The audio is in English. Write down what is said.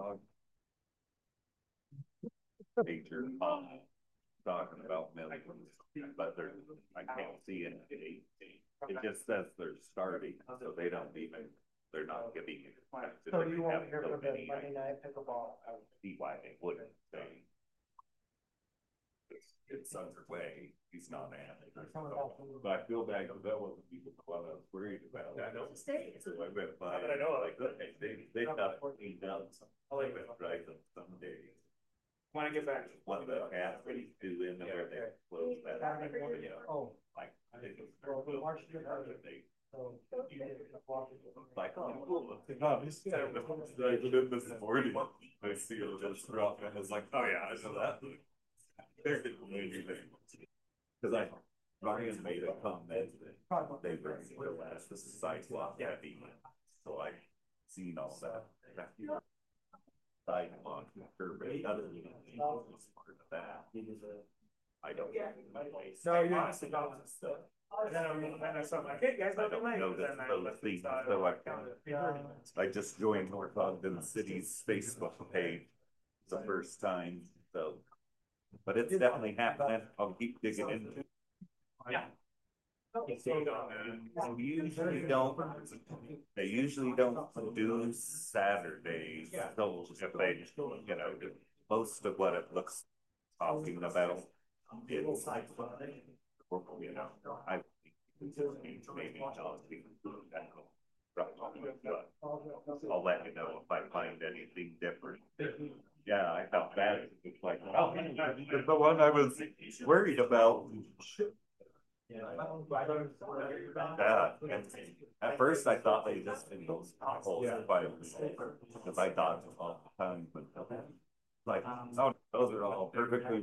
Major talking about millions, but I can't see anything. It just says they're starting, so they don't even, they're not giving it. So you won't hear for the Monday night pickleball. I would see why they wouldn't say. It's underway. He's not at it. But I feel bad because that wasn't even what I was worried about. I know. So I went by. But I know, like, okay, they got cleaned up. I like it. Right on some days. When I get back, one of the athletes do in there, they close that. Oh, like I think it's like even this morning I see it just drop and it's like, oh yeah, I know that. Because Ryan made a comment that they were the last sidewalk heavy, so I seen all that. Sidewalk curb other than part of that. I don't know. No, you're honestly about this stuff. And then I saw like, hey guys, I don't know those things, so I just joined North Ogden City's Facebook page the first time, so but it's definitely happening. I'll keep digging into it. Yeah. They usually don't do Saturdays. So if they, do most of what it looks talking about is, I maybe I'll let you know if I find anything different. Yeah, I felt bad. It's like, oh, the one I was worried about. Yeah, at first I thought they just did those potholes by because I thought all the time, but like, no, those are all perfectly